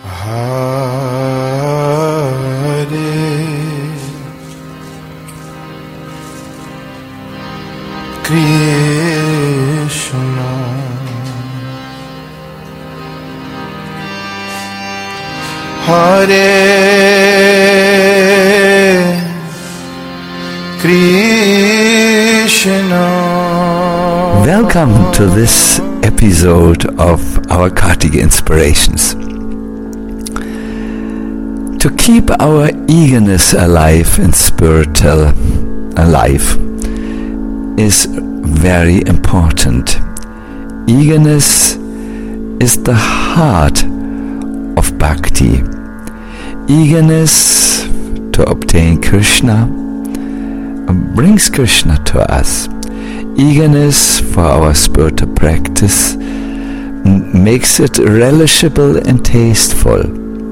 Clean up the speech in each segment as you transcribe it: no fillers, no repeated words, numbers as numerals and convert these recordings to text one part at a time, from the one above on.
Hare Krishna, Hare Krishna. Welcome to this episode of our Kartika Inspirations. To keep our eagerness alive in spiritual life is very important. Eagerness is the heart of bhakti. Eagerness to obtain Krishna brings Krishna to us. Eagerness for our spiritual practice makes it relishable and tasteful.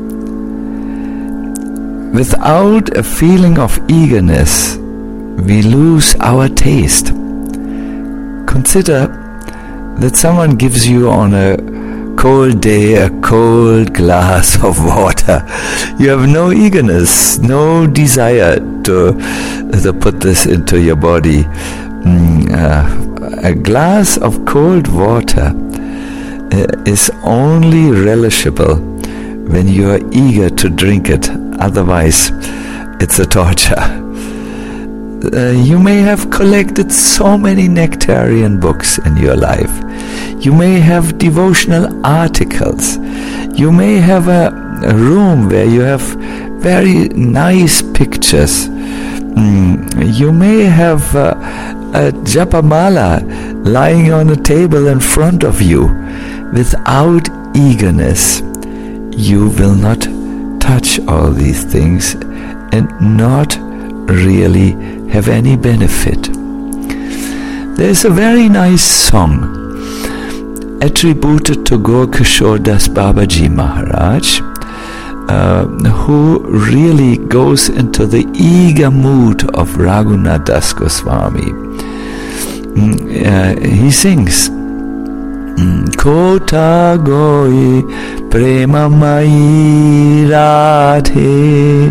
Without a feeling of eagerness, we lose our taste. Consider that someone gives you on a cold day a cold glass of water. You have no eagerness, no desire to put this into your body. A glass of cold water is only relishable when you are eager to drink it. Otherwise, it's a torture. You may have collected so many nectarian books in your life. You may have devotional articles. You may have a room where you have very nice pictures. You may have a japamala lying on a table in front of you. Without eagerness, you will not touch all these things and not really have any benefit. There's a very nice song attributed to Gaur-Kishore Das Babaji Maharaj, who really goes into the eager mood of Raghunath Das Goswami. He sings, Kota goi prema mai radhe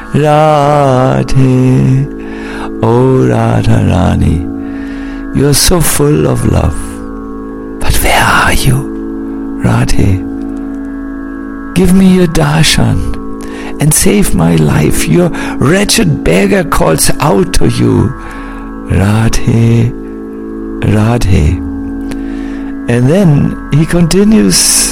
radhe, O Radharani, you are so full of love, but where are you, Radhe? Give me your darshan and save my life. Your wretched beggar calls out to you, Radhe, Radhe. And then he continues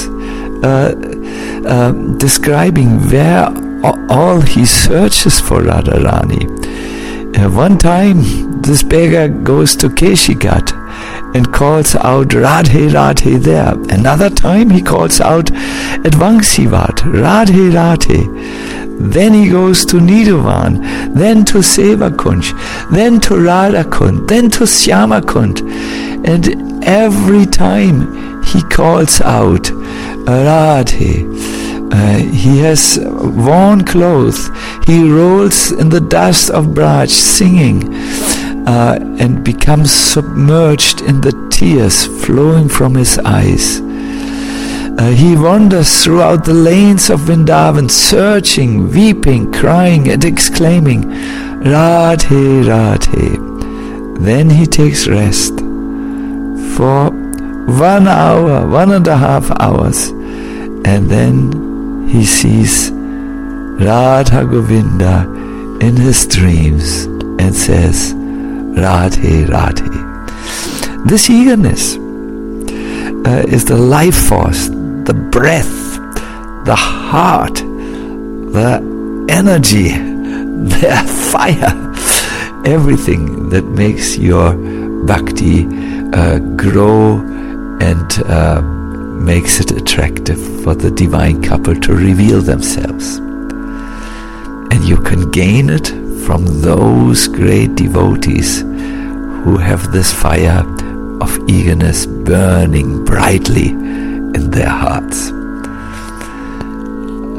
describing where all he searches for Radharani. One time, this beggar goes to Keshigat and calls out Radhe, Radhe there. Another time he calls out at Vangsivat, Radhe, Radhe. Then he goes to Nidhavan, then to Sevakunj, then to Radhakund, then to Syamakund. And every time he calls out Radhe. He has worn clothes. He rolls in the dust of Braj singing and becomes submerged in the tears flowing from his eyes. He wanders throughout the lanes of Vrindavan, searching, weeping, crying and exclaiming, Radhe, Radhe. Then he takes rest for 1 hour, 1.5 hours, and then he sees Radha Govinda in his dreams and says, Radhe, Radhe. This eagerness is the life force, the breath, the heart, the energy, the fire, everything that makes your bhakti grow and makes it attractive for the divine couple to reveal themselves. And you can gain it from those great devotees who have this fire of eagerness burning brightly in their hearts.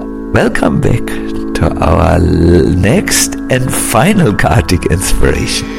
Welcome back to our next and final Kartika inspiration.